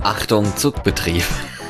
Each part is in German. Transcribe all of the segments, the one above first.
Achtung, Zugbetrieb.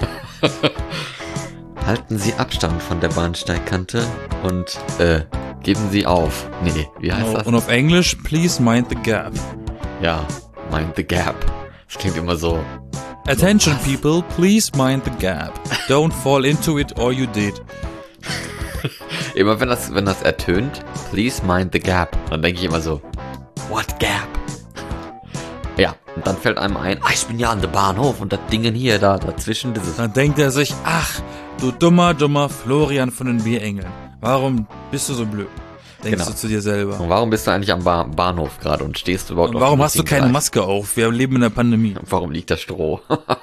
Halten Sie Abstand von der Bahnsteigkante und geben Sie auf. Nee, wie heißt das? Und auf Englisch, please mind the gap. Ja, mind the gap. Das klingt immer so. Attention people, please mind the gap. Don't fall into it or you did. Immer wenn das ertönt, please mind the gap, dann denke ich immer so, what gap? Ja, und dann fällt einem ein, ich bin ja an der Bahnhof und das Ding hier, dazwischen, dieses... Dann denkt er sich, ach, du dummer Florian von den Bierengeln. Warum bist du so blöd? Denkst du zu dir selber. Und warum bist du eigentlich am Bahnhof gerade und stehst du überhaupt und warum hast du keine Maske auf? Wir leben in der Pandemie. Warum liegt das Stroh?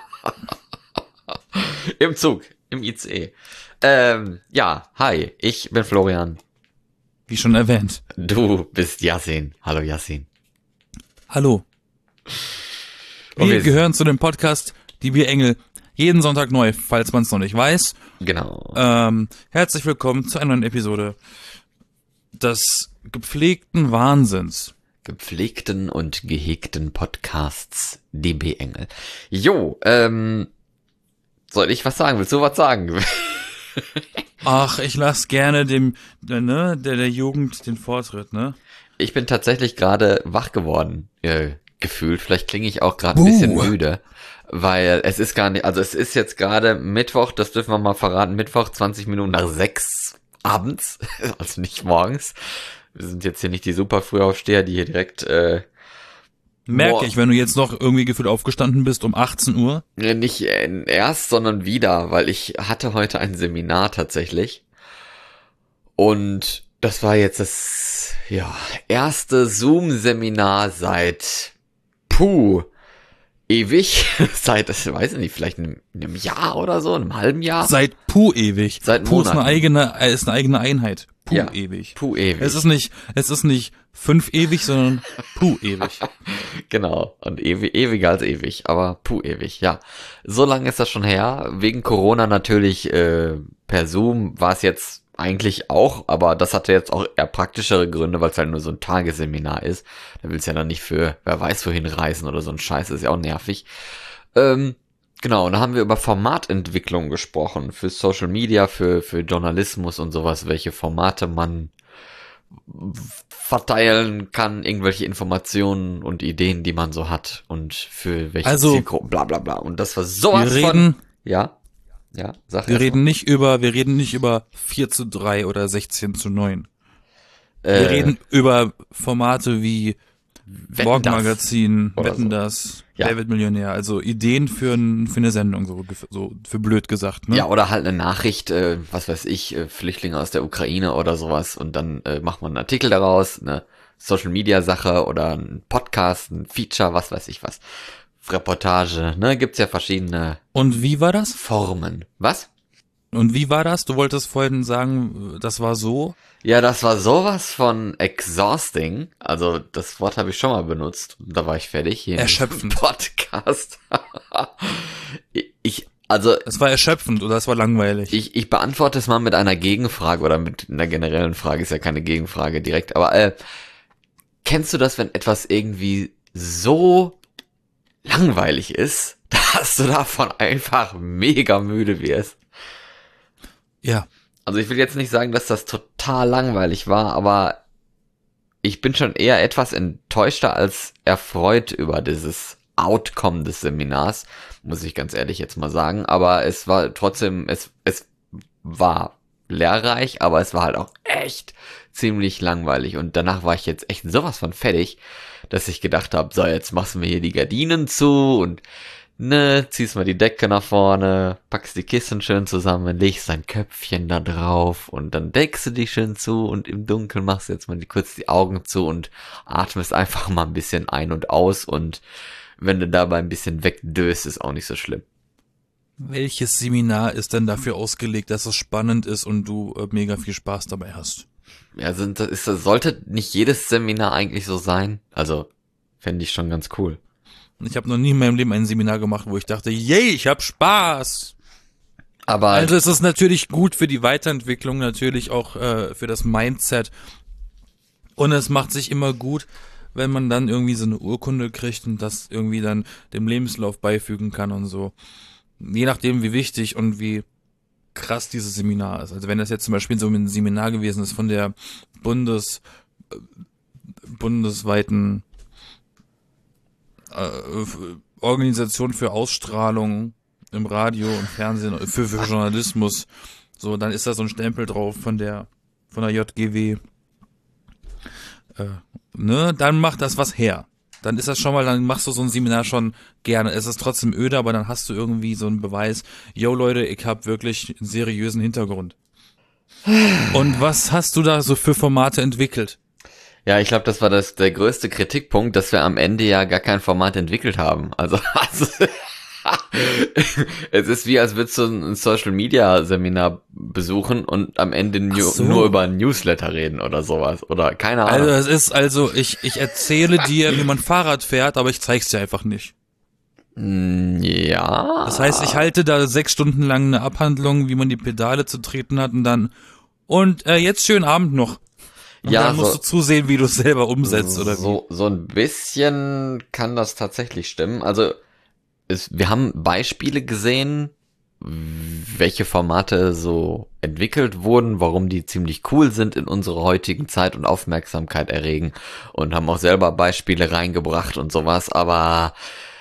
Im Zug, im ICE. Ja, hi, ich bin Florian. Wie schon erwähnt. Du bist Yassin. Hallo Yassin. Hallo. Wir gehören zu dem Podcast Die Bierengel. Jeden Sonntag neu, falls man es noch nicht weiß. Genau. Herzlich willkommen zu einer neuen Episode des gepflegten Wahnsinns. Gepflegten und gehegten Podcasts Die Bierengel. Jo, soll ich was sagen? Willst du was sagen? Ach, ich lass gerne der Jugend den Vortritt, ne? Ich bin tatsächlich gerade wach geworden, gefühlt. Vielleicht klinge ich auch gerade ein bisschen müde, weil es ist gar nicht, also es ist jetzt gerade Mittwoch, das dürfen wir mal verraten, Mittwoch 20 Minuten nach 6 abends, also nicht morgens. Wir sind jetzt hier nicht die super Frühaufsteher, die hier direkt merke ich, wenn du jetzt noch irgendwie gefühlt aufgestanden bist um 18 Uhr? Nicht erst, sondern wieder, weil ich hatte heute ein Seminar tatsächlich. Und das war jetzt das erste Zoom-Seminar seit ewig. Seit, ich weiß nicht, vielleicht einem Jahr oder so, einem halben Jahr. Seit ewig. Seit Puh Monaten. ist eine eigene Einheit. Ewig. Ewig. Es ist nicht 5 ewig, sondern ewig. Genau. Und ewiger als ewig, aber ewig, ja. So lange ist das schon her. Wegen Corona natürlich per Zoom war es jetzt eigentlich auch, aber das hatte jetzt auch eher praktischere Gründe, weil es halt nur so ein Tagesseminar ist. Da willst du ja dann nicht für wer weiß wohin reisen oder so ein Scheiß, ist ja auch nervig. Genau, und da haben wir über Formatentwicklung gesprochen, für Social Media, für Journalismus und sowas, welche Formate man verteilen kann, irgendwelche Informationen und Ideen, die man so hat und für welche Zielgruppen, bla bla bla. Und das war sowas von... Ja, sag wir reden nicht über 4:3 oder 16:9. Wir reden über Formate wie Morgenmagazin, Wetten das, Wer wird Millionär, also Ideen für eine Sendung, so für blöd gesagt, ne? Ja, oder halt eine Nachricht, was weiß ich, Flüchtlinge aus der Ukraine oder sowas und dann macht man einen Artikel daraus, eine Social-Media-Sache oder ein Podcast, ein Feature, was weiß ich was. Reportage, ne, gibt's ja verschiedene. Und wie war das? Formen. Was? Und wie war das? Du wolltest vorhin sagen, das war so? Ja, das war sowas von exhausting. Also, das Wort habe ich schon mal benutzt. Da war ich fertig. Hier erschöpfend. Im Podcast. Es war erschöpfend oder es war langweilig? Ich beantworte es mal mit einer Gegenfrage oder mit einer generellen Frage. Ist ja keine Gegenfrage direkt. Aber, kennst du das, wenn etwas irgendwie so langweilig ist, dass du davon einfach mega müde wirst? Ja. Also ich will jetzt nicht sagen, dass das total langweilig war, aber ich bin schon eher etwas enttäuschter als erfreut über dieses Outcome des Seminars, muss ich ganz ehrlich jetzt mal sagen. Aber es war trotzdem, es war lehrreich, aber es war halt auch echt ziemlich langweilig. Und danach war ich jetzt echt sowas von fertig, dass ich gedacht habe, so, jetzt machst du mir hier die Gardinen zu und ziehst mal die Decke nach vorne, packst die Kissen schön zusammen, legst dein Köpfchen da drauf und dann deckst du dich schön zu und im Dunkeln machst du jetzt mal kurz die Augen zu und atmest einfach mal ein bisschen ein und aus und wenn du dabei ein bisschen wegdöst, ist auch nicht so schlimm. Welches Seminar ist denn dafür ausgelegt, dass es spannend ist und du mega viel Spaß dabei hast? Ja, sollte nicht jedes Seminar eigentlich so sein? Also, fände ich schon ganz cool. Ich habe noch nie in meinem Leben ein Seminar gemacht, wo ich dachte, yay, ich hab Spaß. Aber also es ist natürlich gut für die Weiterentwicklung, natürlich auch für das Mindset. Und es macht sich immer gut, wenn man dann irgendwie so eine Urkunde kriegt und das irgendwie dann dem Lebenslauf beifügen kann und so. Je nachdem, wie wichtig und wie krass dieses Seminar ist. Also wenn das jetzt zum Beispiel so ein Seminar gewesen ist von der bundesweiten Organisation für Ausstrahlung im Radio und Fernsehen, für Journalismus, so, dann ist da so ein Stempel drauf von der JGW. Dann macht das was her. Dann ist das schon mal, dann machst du so ein Seminar schon gerne. Es ist trotzdem öde, aber dann hast du irgendwie so einen Beweis, yo Leute, ich habe wirklich einen seriösen Hintergrund. Und was hast du da so für Formate entwickelt? Ja, ich glaube, das war der größte Kritikpunkt, dass wir am Ende ja gar kein Format entwickelt haben. Also es ist wie, als würdest du ein Social-Media-Seminar besuchen und am Ende nur über ein Newsletter reden oder sowas. Oder keine Ahnung. Also ich erzähle dir, wie man Fahrrad fährt, aber ich zeig's dir einfach nicht. Ja. Das heißt, ich halte da 6 Stunden lang eine Abhandlung, wie man die Pedale zu treten hat und jetzt schönen Abend noch. Und dann musst du zusehen, wie du es selber umsetzt, oder wie? So ein bisschen kann das tatsächlich stimmen. Also wir haben Beispiele gesehen, welche Formate so entwickelt wurden, warum die ziemlich cool sind in unserer heutigen Zeit und Aufmerksamkeit erregen, und haben auch selber Beispiele reingebracht und sowas, aber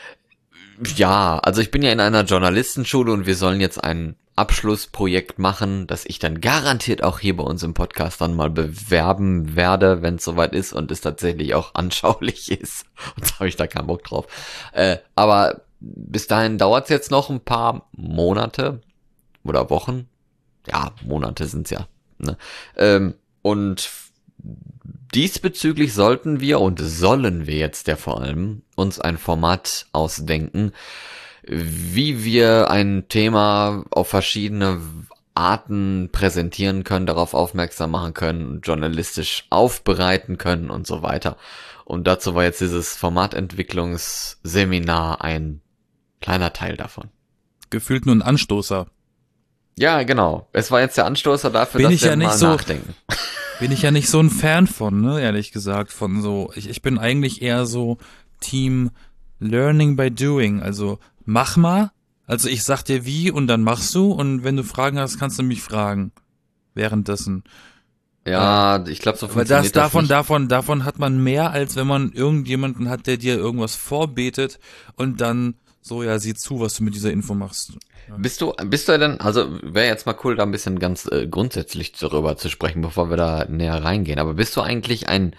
ja, also ich bin ja in einer Journalistenschule und wir sollen jetzt ein Abschlussprojekt machen, das ich dann garantiert auch hier bei uns im Podcast dann mal bewerben werde, wenn es soweit ist und es tatsächlich auch anschaulich ist. Und da habe ich da keinen Bock drauf. Aber bis dahin dauert es jetzt noch ein paar Monate oder Wochen. Ja, Monate sind's ja. Ne? Und diesbezüglich sollten wir und sollen wir jetzt ja vor allem uns ein Format ausdenken, wie wir ein Thema auf verschiedene Arten präsentieren können, darauf aufmerksam machen können, journalistisch aufbereiten können und so weiter. Und dazu war jetzt dieses Formatentwicklungsseminar ein kleiner Teil davon. Gefühlt nur ein Anstoßer. Ja, genau. Es war jetzt der Anstoßer dafür, dass wir mal nachdenken. Bin ich ja nicht so ein Fan von, ne, ehrlich gesagt, von so, ich bin eigentlich eher so Team Learning by Doing, also mach mal, also ich sag dir wie und dann machst du, und wenn du Fragen hast, kannst du mich fragen, währenddessen. Ja, ich glaube, so funktioniert das nicht. Davon hat man mehr, als wenn man irgendjemanden hat, der dir irgendwas vorbetet und dann so, ja, sieh zu, was du mit dieser Info machst. Ja. Bist du denn, also wäre jetzt mal cool, da ein bisschen ganz grundsätzlich darüber zu sprechen, bevor wir da näher reingehen, aber bist du eigentlich ein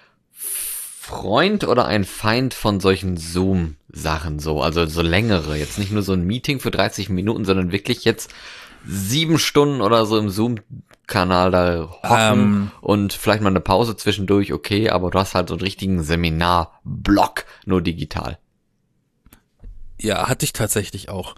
Freund oder ein Feind von solchen Zoom-Sachen so, also so längere, jetzt nicht nur so ein Meeting für 30 Minuten, sondern wirklich jetzt 7 Stunden oder so im Zoom-Kanal da hocken und vielleicht mal eine Pause zwischendurch, okay, aber du hast halt so einen richtigen Seminar-Block, nur digital. Ja, hatte ich tatsächlich auch.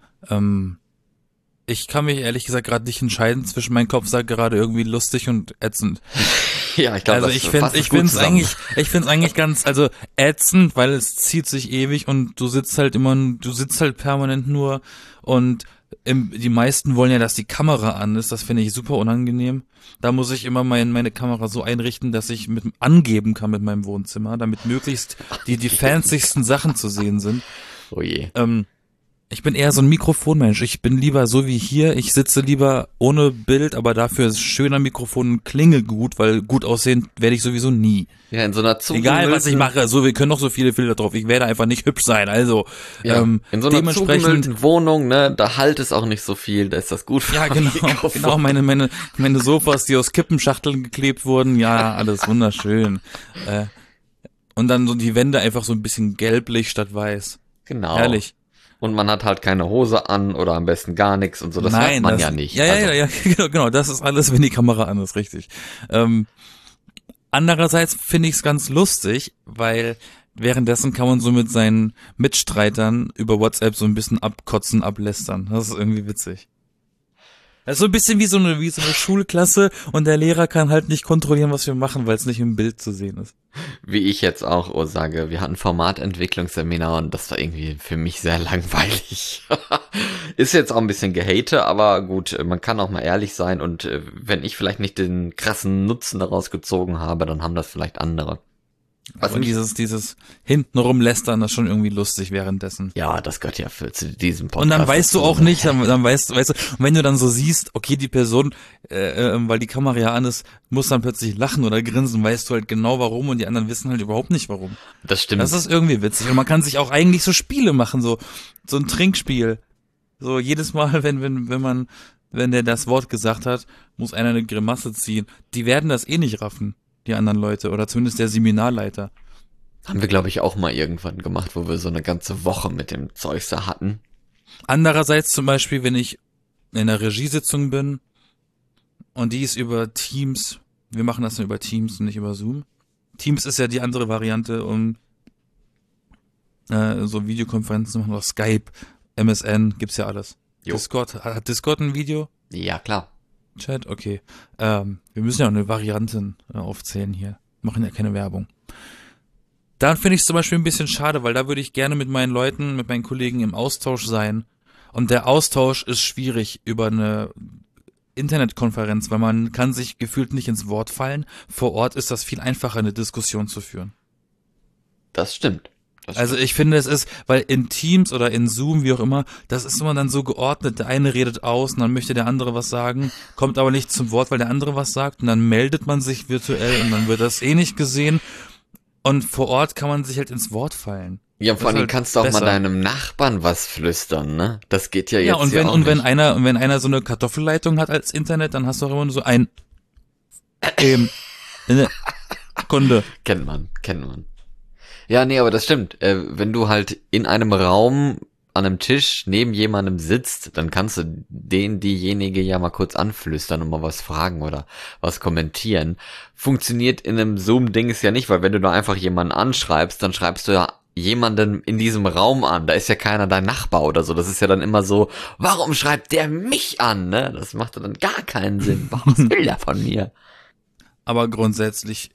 Ich kann mich ehrlich gesagt gerade nicht entscheiden zwischen, mein Kopf sagt gerade irgendwie lustig und ätzend. Ja, ich glaube, also ich find's eigentlich ganz, also ätzend, weil es zieht sich ewig und du sitzt halt permanent nur, und die meisten wollen ja, dass die Kamera an ist, das finde ich super unangenehm. Da muss ich immer meine Kamera so einrichten, dass ich angeben kann mit meinem Wohnzimmer, damit möglichst die fancysten Sachen zu sehen sind. Oh je. Ich bin eher so ein Mikrofonmensch. Ich bin lieber so wie hier. Ich sitze lieber ohne Bild, aber dafür ist schöner Mikrofon und klinge gut, weil gut aussehen werde ich sowieso nie. Ja, in so einer egal was ich mache, so, wir können noch so viele Filter drauf. Ich werde einfach nicht hübsch sein. Also ja, in so einer zugemüllten Wohnung, ne, da halt es auch nicht so viel. Da ist das gut für genau. Meine Sofas, die aus Kippenschachteln geklebt wurden. Ja, alles wunderschön. Und dann so die Wände einfach so ein bisschen gelblich statt weiß. Genau. Herrlich. Und man hat halt keine Hose an oder am besten gar nichts und so. Das hört man ja nicht. Ja, genau. Das ist alles, wenn die Kamera an ist, richtig. Andererseits finde ich es ganz lustig, weil währenddessen kann man so mit seinen Mitstreitern über WhatsApp so ein bisschen abkotzen, ablästern. Das ist irgendwie witzig. Das ist so ein bisschen wie so eine Schulklasse, und der Lehrer kann halt nicht kontrollieren, was wir machen, weil es nicht im Bild zu sehen ist. Wie ich jetzt auch sage, wir hatten Formatentwicklungsseminar und das war irgendwie für mich sehr langweilig. Ist jetzt auch ein bisschen gehate, aber gut, man kann auch mal ehrlich sein, und wenn ich vielleicht nicht den krassen Nutzen daraus gezogen habe, dann haben das vielleicht andere. Aber dieses hintenrum lästern, das ist schon irgendwie lustig währenddessen. Ja, das gehört ja zu diesem Podcast. Und dann weißt du auch nicht, dann weißt du, und wenn du dann so siehst, okay, die Person, weil die Kamera ja an ist, muss dann plötzlich lachen oder grinsen, weißt du halt genau warum und die anderen wissen halt überhaupt nicht warum. Das stimmt. Das ist irgendwie witzig. Und man kann sich auch eigentlich so Spiele machen, so ein Trinkspiel. So jedes Mal, wenn der das Wort gesagt hat, muss einer eine Grimasse ziehen. Die werden das eh nicht raffen, die anderen Leute, oder zumindest der Seminarleiter. Haben wir, glaube ich, auch mal irgendwann gemacht, wo wir so eine ganze Woche mit dem Zeugs da hatten. Andererseits zum Beispiel, wenn ich in einer Regiesitzung bin und die ist über Teams, wir machen das dann über Teams und nicht über Zoom. Teams ist ja die andere Variante, um so Videokonferenzen zu machen, oder Skype, MSN, gibt's ja alles. Jo. Discord, hat Discord ein Video? Ja, klar. Chat, okay. Wir müssen ja auch eine Variante aufzählen hier. Machen ja keine Werbung. Dann finde ich es zum Beispiel ein bisschen schade, weil da würde ich gerne mit meinen Leuten, mit meinen Kollegen im Austausch sein. Und der Austausch ist schwierig über eine Internetkonferenz, weil man kann sich gefühlt nicht ins Wort fallen. Vor Ort ist das viel einfacher, eine Diskussion zu führen. Das stimmt. Also ich finde, es ist, weil in Teams oder in Zoom, wie auch immer, das ist immer dann so geordnet, der eine redet aus und dann möchte der andere was sagen, kommt aber nicht zum Wort, weil der andere was sagt und dann meldet man sich virtuell und dann wird das eh nicht gesehen und vor Ort kann man sich halt ins Wort fallen. Ja, vor allem halt kannst du auch besser mal deinem Nachbarn was flüstern, ne? Das geht ja jetzt ja, und wenn, ja auch und nicht. wenn einer so eine Kartoffelleitung hat als Internet, dann hast du auch immer nur so ein Kunde. Kennt man. Ja, nee, aber das stimmt. Wenn du halt in einem Raum an einem Tisch neben jemandem sitzt, dann kannst du diejenige ja mal kurz anflüstern und mal was fragen oder was kommentieren. Funktioniert in einem Zoom-Ding ja nicht, weil wenn du da einfach jemanden anschreibst, dann schreibst du ja jemanden in diesem Raum an. Da ist ja keiner dein Nachbar oder so. Das ist ja dann immer so, warum schreibt der mich an, ne? Das macht dann gar keinen Sinn. Was will der von mir? Aber grundsätzlich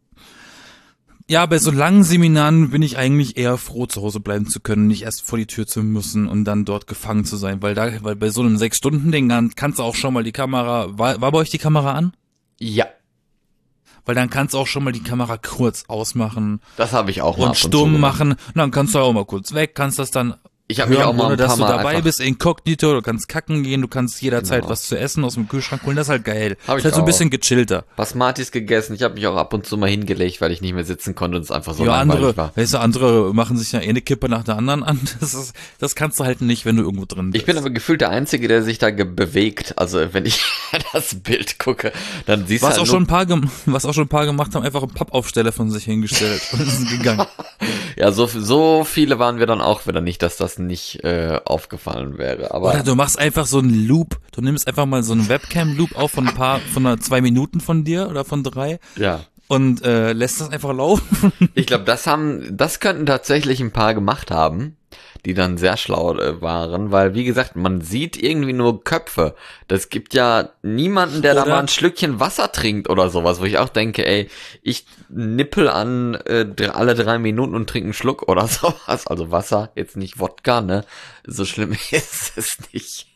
ja, bei so langen Seminaren bin ich eigentlich eher froh, zu Hause bleiben zu können, nicht erst vor die Tür zu müssen und dann dort gefangen zu sein, weil bei so einem 6-Stunden-Ding kannst du auch schon mal die Kamera, war bei euch die Kamera an? Ja. Weil dann kannst du auch schon mal die Kamera kurz ausmachen. Das habe ich auch mal. Und stumm machen, und dann kannst du auch mal kurz weg, kannst das dann ich habe mich auch mal ohne, ein paar dass du Mal dabei bist, inkognito, du kannst kacken gehen, du kannst jederzeit was zu essen aus dem Kühlschrank holen, das ist halt geil. Das ist halt so ein bisschen gechillter. Basmatis gegessen, ich habe mich auch ab und zu mal hingelegt, weil ich nicht mehr sitzen konnte und es einfach so ja, langweilig war. Weißt du, andere machen sich ja eine Kippe nach der anderen an, das kannst du halt nicht, wenn du irgendwo drin bist. Ich bin aber gefühlt der Einzige, der sich da bewegt, also wenn ich das Bild gucke, dann siehst du halt was auch schon ein paar gemacht haben, einfach einen Pappaufsteller von sich hingestellt und sind gegangen. Ja, so viele waren wir dann auch wieder nicht, dass das nicht aufgefallen wäre. Aber oder du machst einfach so einen Loop, du nimmst einfach mal so einen Webcam-Loop auf von 2 Minuten von dir oder von 3. Ja. Und lässt das einfach laufen. Ich glaube, das könnten tatsächlich ein paar gemacht haben, die dann sehr schlau waren, weil, wie gesagt, man sieht irgendwie nur Köpfe. Das gibt ja niemanden, der da mal ein Schlückchen Wasser trinkt oder sowas, wo ich auch denke, ey, ich nippel an alle 3 Minuten und trinke einen Schluck oder sowas. Also Wasser, jetzt nicht Wodka, ne? So schlimm ist es nicht.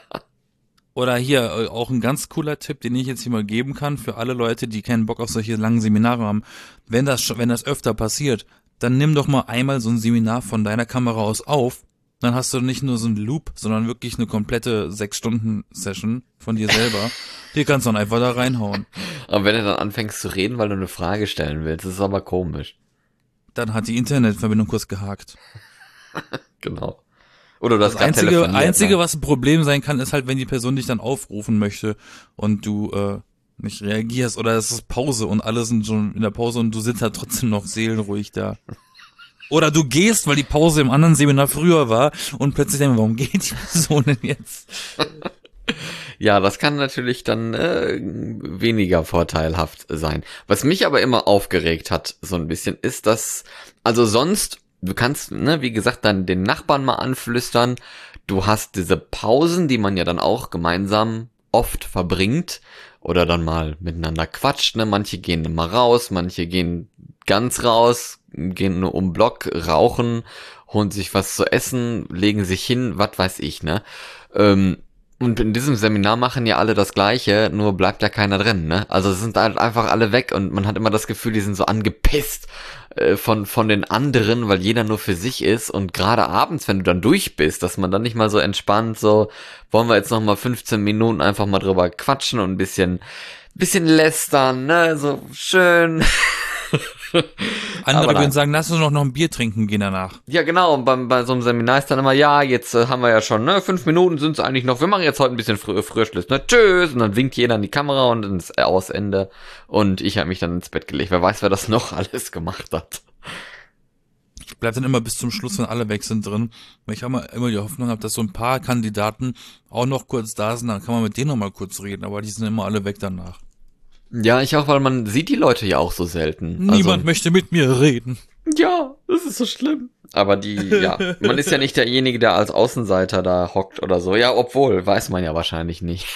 Oder hier auch ein ganz cooler Tipp, den ich jetzt hier mal geben kann für alle Leute, die keinen Bock auf solche langen Seminare haben. Wenn das öfter passiert, dann nimm doch mal einmal so ein Seminar von deiner Kamera aus auf. Dann hast du nicht nur so einen Loop, sondern wirklich eine komplette 6-Stunden-Session von dir selber. Die kannst du dann einfach da reinhauen. Aber wenn du dann anfängst zu reden, weil du eine Frage stellen willst, ist es aber komisch. Dann hat die Internetverbindung kurz gehakt. Genau. Oder das Einzige, was ein Problem sein kann, ist halt, wenn die Person dich dann aufrufen möchte und du nicht reagierst oder es ist Pause und alle sind schon in der Pause und du sitzt halt trotzdem noch seelenruhig da. Oder du gehst, weil die Pause im anderen Seminar früher war und plötzlich denkst du, warum geht die Person denn jetzt? Ja, das kann natürlich dann weniger vorteilhaft sein. Was mich aber immer aufgeregt hat, so ein bisschen, ist, dass, also sonst, du kannst, ne, wie gesagt, dann den Nachbarn mal anflüstern, du hast diese Pausen, die man ja dann auch gemeinsam oft verbringt oder dann mal miteinander quatscht, ne, manche gehen mal raus, manche gehen ganz raus, gehen nur um Block, rauchen, holen sich was zu essen, legen sich hin, was weiß ich, ne, und in diesem Seminar machen ja alle das Gleiche, nur bleibt ja keiner drin, ne? Also sind halt einfach alle weg und man hat immer das Gefühl, die sind so angepisst, von den anderen, weil jeder nur für sich ist und gerade abends, wenn du dann durch bist, dass man dann nicht mal so entspannt so, wollen wir jetzt noch mal 15 Minuten einfach mal drüber quatschen und ein bisschen lästern, ne, so schön. Andere würden sagen, lass uns noch ein Bier trinken gehen danach. Ja, genau, und bei so einem Seminar ist dann immer, ja, jetzt haben wir ja schon, ne, 5 Minuten sind es eigentlich noch, wir machen jetzt heute ein bisschen früher Schluss, ne, tschüss, und dann winkt jeder in die Kamera und ins Ausende und ich habe mich dann ins Bett gelegt. Wer weiß, wer das noch alles gemacht hat. Ich bleib dann immer bis zum Schluss, wenn alle weg sind drin, weil ich immer die Hoffnung habe, dass so ein paar Kandidaten auch noch kurz da sind, dann kann man mit denen noch mal kurz reden, aber die sind immer alle weg danach. Ja, ich auch, weil man sieht die Leute ja auch so selten. Niemand möchte mit mir reden. Ja, das ist so schlimm. Aber man ist ja nicht derjenige, der als Außenseiter da hockt oder so. Ja, obwohl, weiß man ja wahrscheinlich nicht.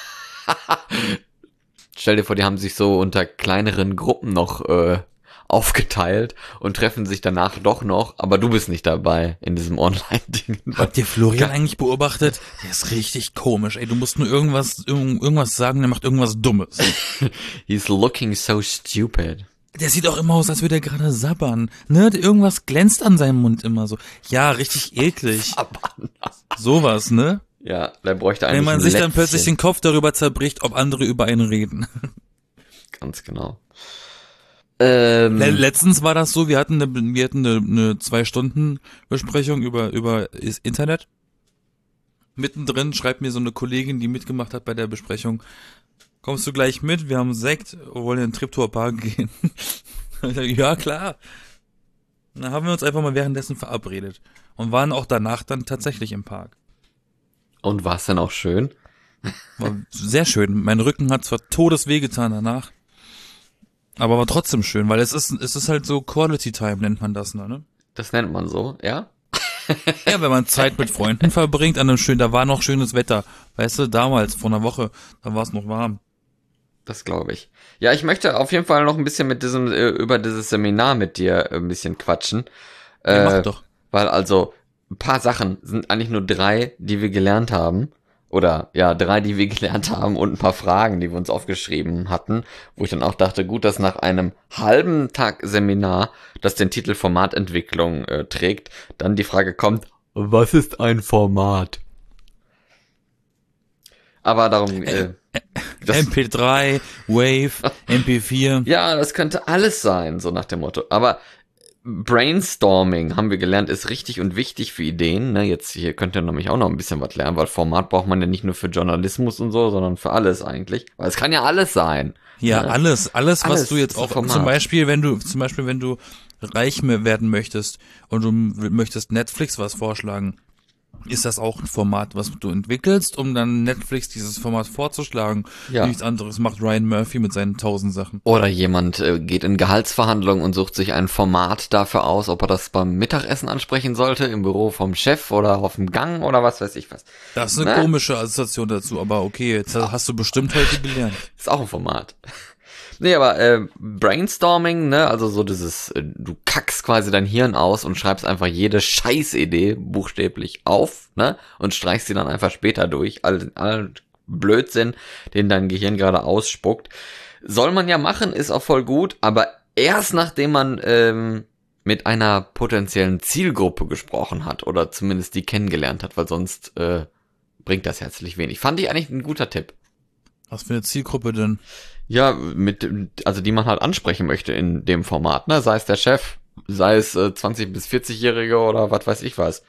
Stell dir vor, die haben sich so unter kleineren Gruppen noch aufgeteilt und treffen sich danach doch noch, aber du bist nicht dabei in diesem Online-Ding. Habt ihr Florian eigentlich beobachtet? Der ist richtig komisch, ey, du musst nur irgendwas sagen, der macht irgendwas Dummes. He's looking so stupid. Der sieht auch immer aus, als würde er gerade sabbern, ne? Irgendwas glänzt an seinem Mund immer so. Ja, richtig eklig. Sabbern. Sowas, ne? Ja, der bräuchte eigentlich wenn man sich dann plötzlich den Kopf darüber zerbricht, ob andere über einen reden. Ganz genau. Letztens war das so, wir hatten eine 2-Stunden-Besprechung über Internet. Mittendrin schreibt mir so eine Kollegin, die mitgemacht hat bei der Besprechung, kommst du gleich mit? Wir haben Sekt, wollen in den Treptower-Park gehen. Ja, klar. Dann haben wir uns einfach mal währenddessen verabredet und waren auch danach dann tatsächlich im Park. Und war es denn auch schön? War sehr schön. Mein Rücken hat zwar todesweh getan danach, aber war trotzdem schön, weil es ist halt so Quality Time, nennt man das, ne? Das nennt man so, ja? Ja, wenn man Zeit mit Freunden verbringt, da war noch schönes Wetter. Weißt du, damals, vor einer Woche, da war es noch warm. Das glaube ich. Ja, ich möchte auf jeden Fall noch ein bisschen mit über dieses Seminar mit dir ein bisschen quatschen. Ja, mach doch. Weil also, ein paar Sachen sind eigentlich nur 3, die wir gelernt haben. Oder, ja, 3, die wir gelernt haben und ein paar Fragen, die wir uns aufgeschrieben hatten, wo ich dann auch dachte, gut, dass nach einem halben Tag Seminar, das den Titel Formatentwicklung trägt, dann die Frage kommt, was ist ein Format? Aber darum, MP3, Wave, MP4. Ja, das könnte alles sein, so nach dem Motto. Aber Brainstorming, haben wir gelernt, ist richtig und wichtig für Ideen. Ne? Jetzt hier könnt ihr nämlich auch noch ein bisschen was lernen, weil Format braucht man ja nicht nur für Journalismus und so, sondern für alles eigentlich. Weil es kann ja alles sein. Ja, ne? alles, was du jetzt auch, zum Beispiel, wenn du reich werden möchtest und du möchtest Netflix was vorschlagen, ist das auch ein Format, was du entwickelst, um dann Netflix dieses Format vorzuschlagen. Ja. Nichts anderes macht Ryan Murphy mit seinen 1000 Sachen. Oder jemand geht in Gehaltsverhandlungen und sucht sich ein Format dafür aus, ob er das beim Mittagessen ansprechen sollte, im Büro vom Chef oder auf dem Gang oder was weiß ich was. Das ist eine komische Assoziation dazu, aber okay, jetzt hast du bestimmt heute gelernt. Ist auch ein Format. Nee, aber Brainstorming, ne, also so dieses, du kackst quasi dein Hirn aus und schreibst einfach jede Scheißidee buchstäblich auf, ne, und streichst sie dann einfach später durch, all Blödsinn, den dein Gehirn gerade ausspuckt. Soll man ja machen, ist auch voll gut, aber erst nachdem man mit einer potenziellen Zielgruppe gesprochen hat oder zumindest die kennengelernt hat, weil sonst bringt das herzlich wenig. Fand ich eigentlich ein guter Tipp. Was für eine Zielgruppe denn? Ja, also die man halt ansprechen möchte in dem Format, ne? Sei es der Chef, sei es 20- bis 40-Jährige oder was weiß ich was.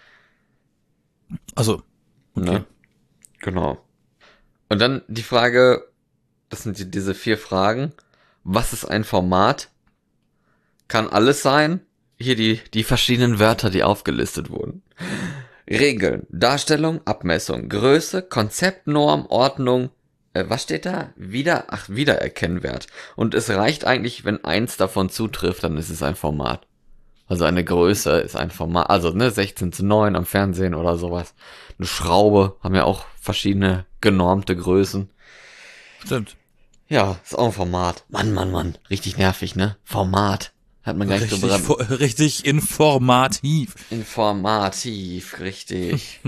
Also, okay. Ne? Genau. Und dann die Frage, das sind diese 4 Fragen. Was ist ein Format? Kann alles sein. Hier die verschiedenen Wörter, die aufgelistet wurden. Regeln, Darstellung, Abmessung, Größe, Konzept, Norm, Ordnung, was steht da? Wiedererkennwert. Und es reicht eigentlich, wenn eins davon zutrifft, dann ist es ein Format. Also eine Größe ist ein Format, also ne, 16:9 am Fernsehen oder sowas. Eine Schraube haben ja auch verschiedene genormte Größen. Stimmt. Ja, ist auch ein Format. Mann. Richtig nervig, ne? Format. Hat man gar nicht so richtig informativ. Informativ, richtig.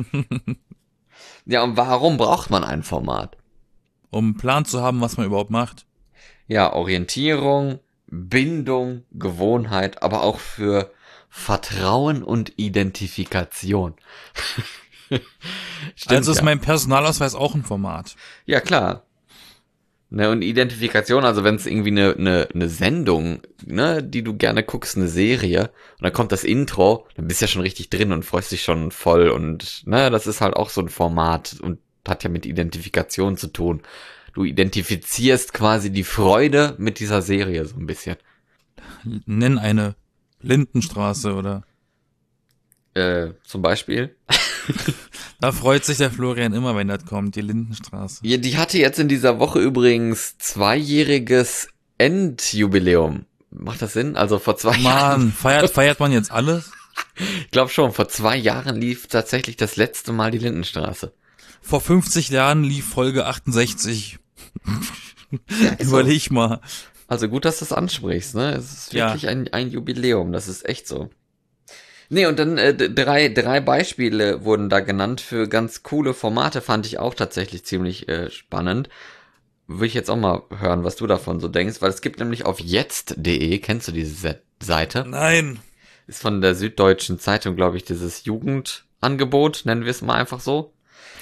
Ja, und warum braucht man ein Format? Um einen Plan zu haben, was man überhaupt macht. Ja, Orientierung, Bindung, Gewohnheit, aber auch für Vertrauen und Identifikation. Stimmt, also ist mein Personalausweis auch ein Format. Ja, klar. Ne, und Identifikation, also wenn es irgendwie eine Sendung, ne, die du gerne guckst, eine Serie, und dann kommt das Intro, dann bist du ja schon richtig drin und freust dich schon voll und, ne, das ist halt auch so ein Format und hat ja mit Identifikation zu tun. Du identifizierst quasi die Freude mit dieser Serie so ein bisschen. Nenn eine Lindenstraße oder? Zum Beispiel. Da freut sich der Florian immer, wenn das kommt, die Lindenstraße. Ja, die hatte jetzt in dieser Woche übrigens 2-jähriges Endjubiläum. Macht das Sinn? Also vor 2 Jahren. Feiert man jetzt alles? Ich glaube schon, vor 2 Jahren lief tatsächlich das letzte Mal die Lindenstraße. Vor 50 Jahren lief Folge 68. Ja, überleg mal. Also gut, dass du das ansprichst, ne? Es ist wirklich ein Jubiläum, das ist echt so. Nee, und dann 3 Beispiele wurden da genannt für ganz coole Formate, fand ich auch tatsächlich ziemlich spannend. Würde ich jetzt auch mal hören, was du davon so denkst, weil es gibt nämlich auf jetzt.de, kennst du diese Seite? Nein. Ist von der Süddeutschen Zeitung, glaube ich, dieses Jugendangebot, nennen wir es mal einfach so.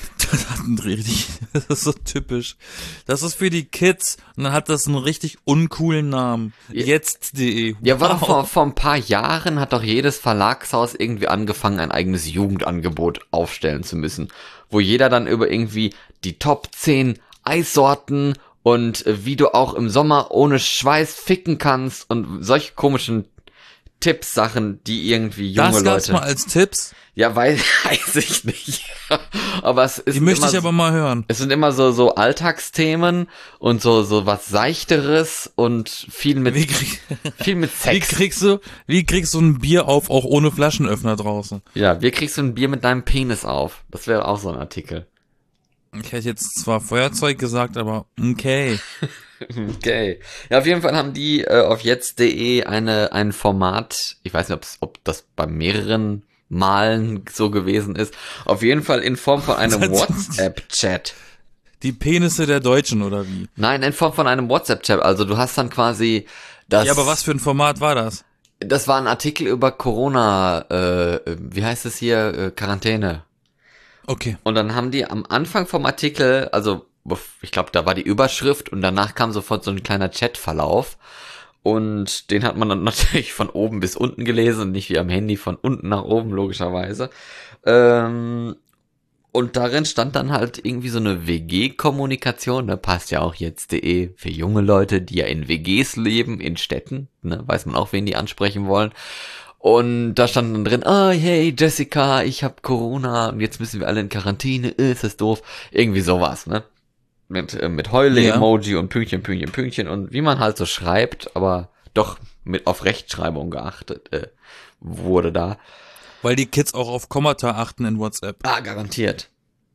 Das ist so typisch. Das ist für die Kids und dann hat das einen richtig uncoolen Namen. Jetzt.de. Wow. Ja, war doch vor ein paar Jahren hat doch jedes Verlagshaus irgendwie angefangen, ein eigenes Jugendangebot aufstellen zu müssen, wo jeder dann über irgendwie die Top 10 Eissorten und wie du auch im Sommer ohne Schweiß ficken kannst und solche komischen Tipps, Sachen, die irgendwie junge Leute... Das gab's mal als Tipps? Ja, weiß ich nicht. Aber es ist die möchte ich aber mal hören. Es sind immer so Alltagsthemen und so was Seichteres und viel mit Sex. Wie kriegst du ein Bier auf, auch ohne Flaschenöffner draußen? Ja, wie kriegst du ein Bier mit deinem Penis auf? Das wäre auch so ein Artikel. Ich hätte jetzt zwar Feuerzeug gesagt, aber okay. Okay. Ja, auf jeden Fall haben die auf jetzt.de ein Format, ich weiß nicht, ob das bei mehreren Malen so gewesen ist, auf jeden Fall in Form von einem WhatsApp-Chat. Die Penisse der Deutschen, oder wie? Nein, in Form von einem WhatsApp-Chat, also du hast dann quasi das... Ja, aber was für ein Format war das? Das war ein Artikel über Corona, wie heißt es hier, Quarantäne. Okay. Und dann haben die am Anfang vom Artikel, also ich glaube, da war die Überschrift und danach kam sofort so ein kleiner Chatverlauf und den hat man dann natürlich von oben bis unten gelesen und nicht wie am Handy von unten nach oben, logischerweise. Und darin stand dann halt irgendwie so eine WG-Kommunikation, da passt ja auch jetzt.de für junge Leute, die ja in WGs leben, in Städten, ne, weiß man auch, wen die ansprechen wollen. Und da stand dann drin, hey Jessica, ich hab Corona und jetzt müssen wir alle in Quarantäne, ist das doof. Irgendwie sowas, ne? Mit Heule-Emoji und Pünktchen und wie man halt so schreibt, aber doch mit auf Rechtschreibung geachtet wurde da. Weil die Kids auch auf Kommata achten in WhatsApp. Ah, garantiert.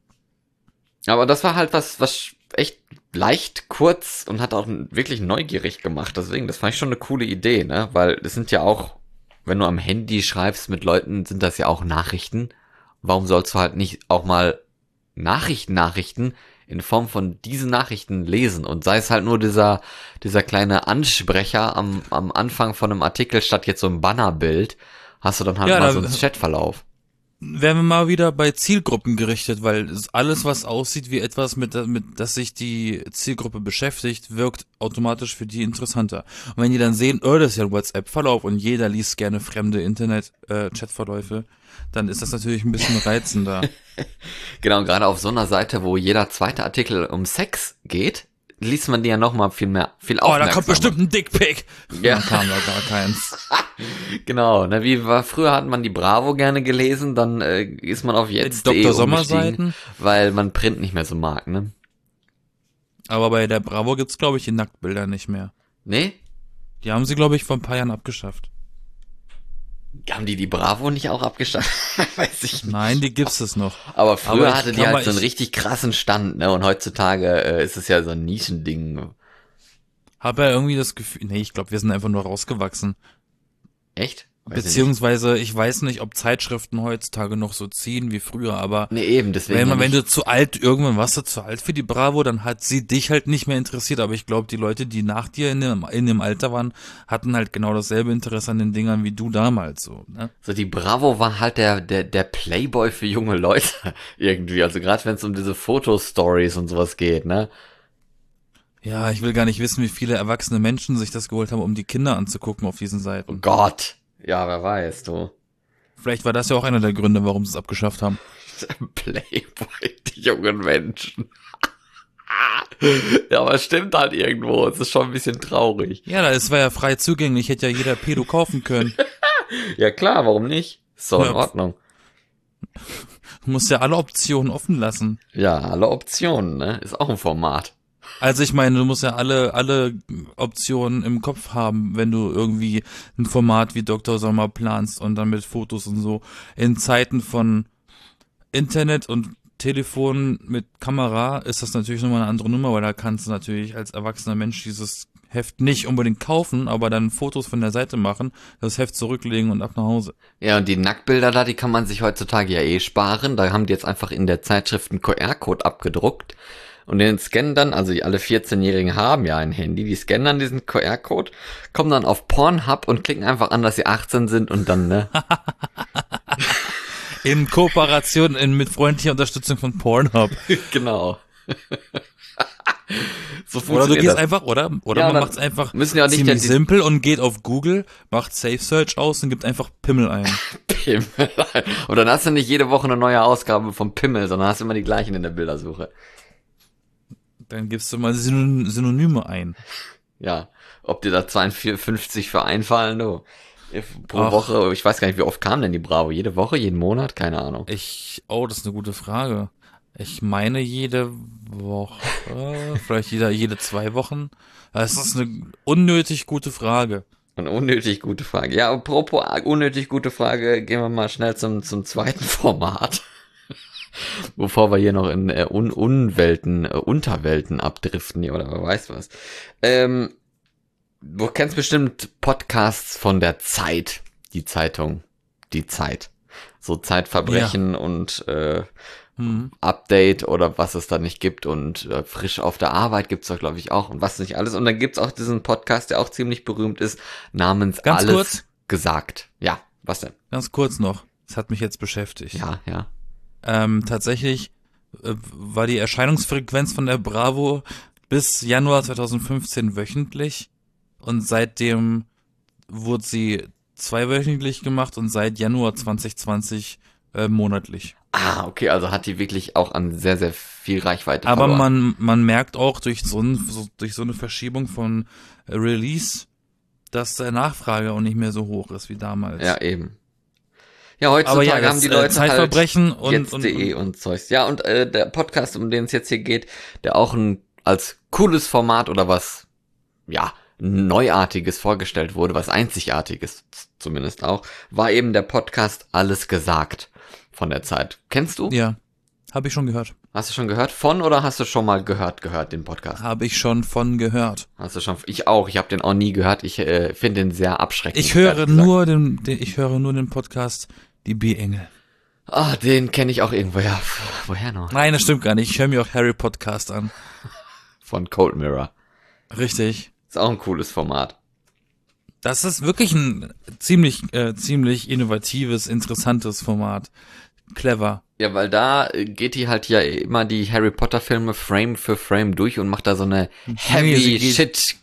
Aber das war halt was echt leicht kurz und hat auch wirklich neugierig gemacht. Deswegen, das fand ich schon eine coole Idee, ne? Weil es sind ja auch, wenn du am Handy schreibst mit Leuten, sind das ja auch Nachrichten. Warum sollst du halt nicht auch mal Nachrichten in Form von diesen Nachrichten lesen und sei es halt nur dieser kleine Ansprecher am Anfang von einem Artikel statt jetzt so ein Bannerbild, hast du dann halt mal so einen Chatverlauf. Wären wir mal wieder bei Zielgruppen gerichtet, weil alles, was aussieht wie etwas, mit das sich die Zielgruppe beschäftigt, wirkt automatisch für die interessanter. Und wenn die dann sehen, das ist ja ein WhatsApp-Verlauf und jeder liest gerne fremde Internet-Chat-Verläufe, dann ist das natürlich ein bisschen reizender. Genau, und gerade auf so einer Seite, wo jeder zweite Artikel um Sex geht, liest man die ja noch mal viel aufmerksamer. Da kommt bestimmt ein Dickpick. Ja. Da kam da gar keins. Genau, ne, früher hat man die Bravo gerne gelesen, dann ist man auf jetzt.de Dr. Sommer-Seiten, weil man Print nicht mehr so mag, ne? Aber bei der Bravo gibt's, glaube ich, die Nacktbilder nicht mehr. Nee? Die haben sie, glaube ich, vor ein paar Jahren abgeschafft. Haben die Bravo nicht auch abgeschafft? Weiß ich nicht. Nein, die gibt's es noch. Aber früher hatte die halt so einen richtig krassen Stand, ne? Und heutzutage ist es ja so ein Nischending. Hab ja irgendwie das Gefühl, nee, ich glaube, wir sind einfach nur rausgewachsen. Echt? Beziehungsweise, ich weiß nicht, ob Zeitschriften heutzutage noch so ziehen wie früher, aber nee, eben, deswegen wenn du zu alt, irgendwann warst du zu alt für die Bravo, dann hat sie dich halt nicht mehr interessiert, aber ich glaube, die Leute, die nach dir in dem Alter waren, hatten halt genau dasselbe Interesse an den Dingern wie du damals, so, ne? So, die Bravo war halt der Playboy für junge Leute, irgendwie, also gerade wenn es um diese Fotostories und sowas geht, ne? Ja, ich will gar nicht wissen, wie viele erwachsene Menschen sich das geholt haben, um die Kinder anzugucken auf diesen Seiten. Oh Gott. Ja, wer weiß, du. Vielleicht war das ja auch einer der Gründe, warum sie es abgeschafft haben. Playboy, die jungen Menschen. Ja, aber es stimmt halt irgendwo. Es ist schon ein bisschen traurig. Ja, es war ja frei zugänglich. Hätte ja jeder Pedo kaufen können. Ja klar, warum nicht? Ist doch in Ordnung. Du musst ja alle Optionen offen lassen. Ja, alle Optionen, ne? Ist auch ein Format. Also ich meine, du musst ja alle Optionen im Kopf haben, wenn du irgendwie ein Format wie Dr. Sommer planst und dann mit Fotos und so. In Zeiten von Internet und Telefon mit Kamera ist das natürlich nochmal eine andere Nummer, weil da kannst du natürlich als erwachsener Mensch dieses Heft nicht unbedingt kaufen, aber dann Fotos von der Seite machen, das Heft zurücklegen und ab nach Hause. Ja, und die Nacktbilder da, die kann man sich heutzutage ja eh sparen. Da haben die jetzt einfach in der Zeitschrift einen QR-Code abgedruckt. Und den scannen dann, also alle 14-Jährigen haben ja ein Handy, die scannen dann diesen QR-Code, kommen dann auf Pornhub und klicken einfach an, dass sie 18 sind und dann, ne? In Kooperation mit freundlicher Unterstützung von Pornhub. Genau. So oder du gehst das einfach, oder ja, man macht es einfach ja ziemlich simpel und geht auf Google, macht Safe Search aus und gibt einfach Pimmel ein. Pimmel ein. Und dann hast du nicht jede Woche eine neue Ausgabe vom Pimmel, sondern hast immer die gleichen in der Bildersuche. Dann gibst du mal Synonyme ein. Ja, ob dir da 52 für einfallen, du. Pro Woche, ich weiß gar nicht, wie oft kam denn die Bravo? Jede Woche, jeden Monat? Keine Ahnung. Das ist eine gute Frage. Ich meine jede Woche, vielleicht jede 2 Wochen. Das ist eine unnötig gute Frage. Eine unnötig gute Frage. Ja, apropos unnötig gute Frage, gehen wir mal schnell zum zweiten Format. Bevor wir hier noch in Unterwelten abdriften oder wer weiß was. Du kennst bestimmt Podcasts von der Zeit. Die Zeitung. Die Zeit. So Zeitverbrechen und Update oder was es da nicht gibt und frisch auf der Arbeit gibt's da glaube ich auch und was nicht alles. Und dann gibt's auch diesen Podcast, der auch ziemlich berühmt ist, namens Ganz Alles kurz. gesagt. Ja, was denn? Ganz kurz noch. Das hat mich jetzt beschäftigt. Ja. Tatsächlich war die Erscheinungsfrequenz von der Bravo bis Januar 2015 wöchentlich und seitdem wurde sie 2-wöchentlich gemacht und seit Januar 2020 monatlich. Ah, okay, also hat die wirklich auch an sehr, sehr viel Reichweite Aber verloren. man merkt auch durch so eine Verschiebung von Release, dass der Nachfrage auch nicht mehr so hoch ist wie damals. Ja, eben. Ja, heutzutage haben die Leute Zeitverbrechen halt jetzt.de und Zeugs. Ja, und der Podcast, um den es jetzt hier geht, der auch als cooles Format oder was, ja, Neuartiges vorgestellt wurde, was Einzigartiges zumindest auch, war eben der Podcast Alles gesagt von der Zeit. Kennst du? Ja, habe ich schon gehört. Hast du schon gehört von oder hast du schon mal gehört, den Podcast? Habe ich schon von gehört. Hast du schon? Ich auch. Ich habe den auch nie gehört. Ich finde den sehr abschreckend. Ich höre nur den Podcast Die B-Engel. Ah, den kenne ich auch irgendwo. Ja, woher noch? Nein, das stimmt gar nicht. Ich höre mir auch Harry Podcast an. Von Cold Mirror. Richtig. Ist auch ein cooles Format. Das ist wirklich ein ziemlich innovatives, interessantes Format. Clever. Ja, weil da geht die halt ja immer die Harry Potter Filme Frame für Frame durch und macht da so eine heavy shit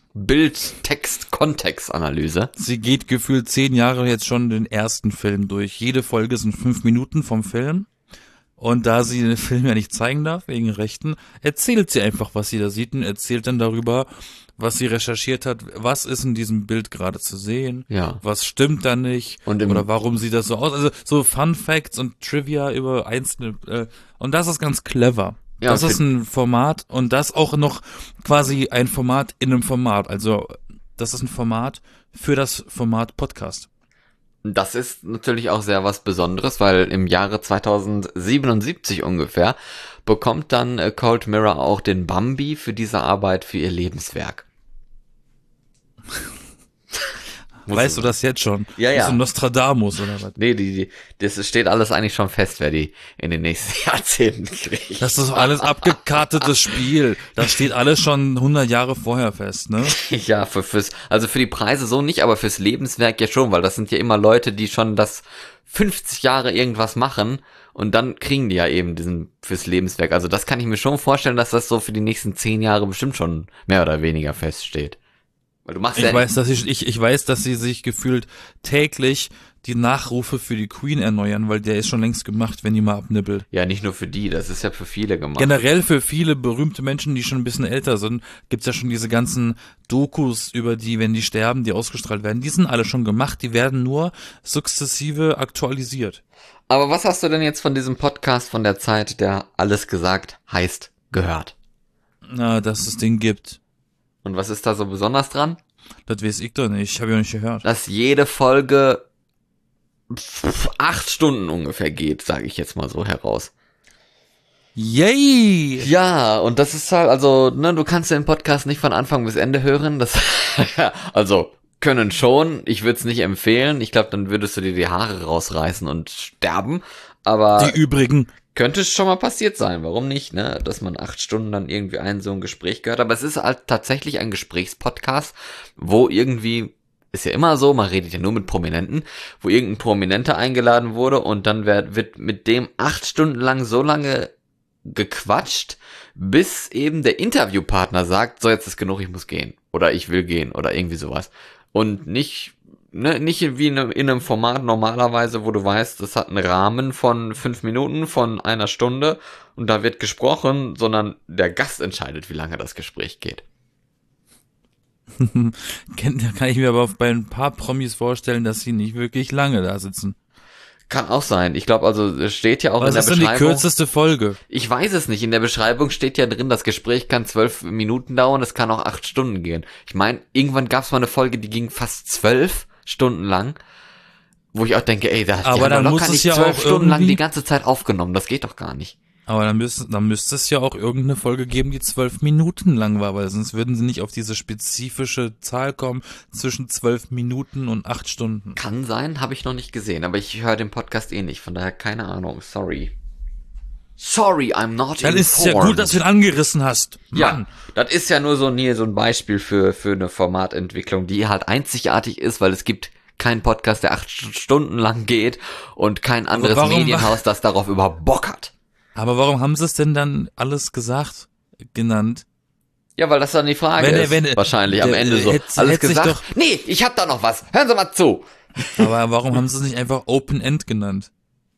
Bild-Text-Kontext-Analyse. Sie geht gefühlt 10 Jahre jetzt schon den ersten Film durch. Jede Folge sind 5 Minuten vom Film. Und da sie den Film ja nicht zeigen darf, wegen Rechten, erzählt sie einfach, was sie da sieht und erzählt dann darüber, was sie recherchiert hat, was ist in diesem Bild gerade zu sehen, was stimmt da nicht oder warum sieht das so aus. Also so Fun Facts und Trivia über einzelne, und das ist ganz clever. Ja, das ist ein Format und das auch noch quasi ein Format in einem Format. Also das ist ein Format für das Format Podcast. Das ist natürlich auch sehr was Besonderes, weil im Jahre 2077 ungefähr bekommt dann Cold Mirror auch den Bambi für diese Arbeit, für ihr Lebenswerk. Weißt du das jetzt schon? Ja. Bist du Nostradamus oder was? Nee, das steht alles eigentlich schon fest, wer die in den nächsten Jahrzehnten kriegt. Das ist doch alles abgekartetes Spiel. Das steht alles schon 100 Jahre vorher fest, ne? Ja, also für die Preise so nicht, aber fürs Lebenswerk ja schon, weil das sind ja immer Leute, die schon das 50 Jahre irgendwas machen und dann kriegen die ja eben diesen fürs Lebenswerk. Also das kann ich mir schon vorstellen, dass das so für die nächsten 10 Jahre bestimmt schon mehr oder weniger feststeht. Weil du machst ich weiß, dass sie sich gefühlt täglich die Nachrufe für die Queen erneuern, weil der ist schon längst gemacht, wenn die mal abnippelt. Ja, nicht nur für die, das ist ja für viele gemacht. Generell für viele berühmte Menschen, die schon ein bisschen älter sind, gibt's ja schon diese ganzen Dokus über die, wenn die sterben, die ausgestrahlt werden. Die sind alle schon gemacht, die werden nur sukzessive aktualisiert. Aber was hast du denn jetzt von diesem Podcast von der Zeit, der alles gesagt heißt, gehört? Na, dass es den gibt. Und was ist da so besonders dran? Das weiß ich doch nicht, ich habe ja nicht gehört. Dass jede Folge 8 Stunden ungefähr geht, sage ich jetzt mal so heraus. Yay! Ja, und das ist halt, also, ne, du kannst den Podcast nicht von Anfang bis Ende hören. Das, also, können schon. Ich würde es nicht empfehlen. Ich glaube, dann würdest du dir die Haare rausreißen und sterben. Aber die übrigen. Könnte es schon mal passiert sein, warum nicht, ne? Dass man 8 Stunden dann irgendwie so ein Gespräch gehört. Aber es ist halt tatsächlich ein Gesprächspodcast, wo irgendwie, ist ja immer so, man redet ja nur mit Prominenten, wo irgendein Prominenter eingeladen wurde und dann wird mit dem 8 Stunden lang so lange gequatscht, bis eben der Interviewpartner sagt, so jetzt ist genug, ich muss gehen. Oder ich will gehen oder irgendwie sowas. Und nicht wie in einem Format normalerweise, wo du weißt, das hat einen Rahmen von 5 Minuten, von 1 Stunde und da wird gesprochen, sondern der Gast entscheidet, wie lange das Gespräch geht. Da kann ich mir aber bei ein paar Promis vorstellen, dass sie nicht wirklich lange da sitzen. Kann auch sein. Ich glaube, also es steht ja auch in der Beschreibung. Was ist denn die kürzeste Folge? Ich weiß es nicht. In der Beschreibung steht ja drin, das Gespräch kann 12 Minuten dauern, es kann auch 8 Stunden gehen. Ich meine, irgendwann gab es mal eine Folge, die ging fast 12 Stunden lang, wo ich auch denke, ey, die haben doch locker nicht 12 Stunden lang die ganze Zeit aufgenommen. Das geht doch gar nicht. Aber dann müsste es ja auch irgendeine Folge geben, die 12 Minuten lang war, weil sonst würden sie nicht auf diese spezifische Zahl kommen zwischen 12 Minuten und 8 Stunden. Kann sein, habe ich noch nicht gesehen, aber ich höre den Podcast eh nicht, von daher keine Ahnung, sorry. Sorry, I'm not informed. Dann ist es ja gut, dass du ihn angerissen hast. Mann. Ja, das ist ja nur so ein Beispiel für eine Formatentwicklung, die halt einzigartig ist, weil es gibt keinen Podcast, der 8 Stunden lang geht und kein anderes Medienhaus, das darauf überhaupt Bock hat. Aber warum haben sie es denn dann alles genannt? Ja, weil das dann die Frage ist. Wahrscheinlich am Ende so. Alles gesagt? Nee, ich hab da noch was. Hören Sie mal zu. Aber warum haben sie es nicht einfach Open End genannt?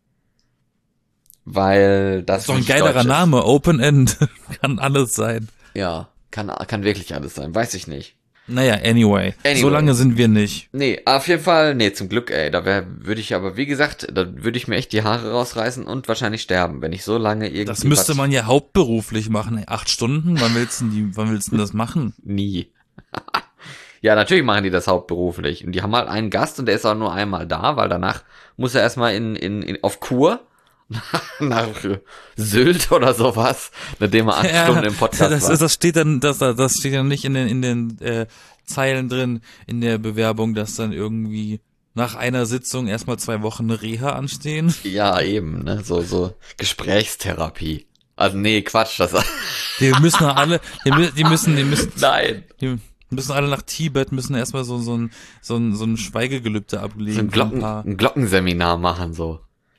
Weil das ist doch ein geilerer Name. Open End. Kann alles sein. Ja, kann wirklich alles sein. Weiß ich nicht. Naja, anyway. So lange sind wir nicht. Nee, auf jeden Fall, zum Glück, ey. Würde ich aber, wie gesagt, da würde ich mir echt die Haare rausreißen und wahrscheinlich sterben, wenn ich so lange irgendwie. Das müsste man ja hauptberuflich machen. 8 Stunden? Wann willst du denn das machen? Nie. Ja, natürlich machen die das hauptberuflich. Und die haben halt einen Gast und der ist auch nur einmal da, weil danach muss er erstmal auf Kur. Nach Sylt oder sowas, nachdem er 8 Stunden im Podcast war. Das steht dann nicht in den Zeilen drin in der Bewerbung, dass dann irgendwie nach einer Sitzung erstmal 2 Wochen eine Reha anstehen. Ja, eben, ne, so Gesprächstherapie. Also nee, Quatsch, die müssen alle Nein. Die müssen alle nach Tibet, müssen erstmal so ein Schweigegelübde ablegen. So ein Glockenseminar machen, so.